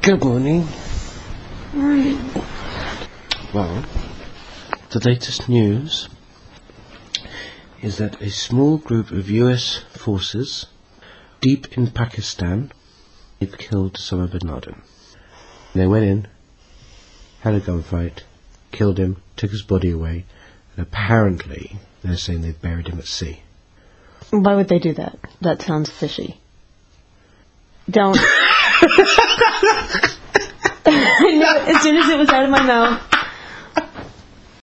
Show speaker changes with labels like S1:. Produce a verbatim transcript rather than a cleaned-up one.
S1: Good morning.
S2: Morning.
S1: Well, the latest news is that a small group of U S forces deep in Pakistan have killed Osama bin Laden. They went in, had a gunfight, killed him, took his body away, and apparently they're saying they buried him at sea.
S2: Why would they do that? That sounds fishy. Don't. I knew it as soon as it was out of my mouth.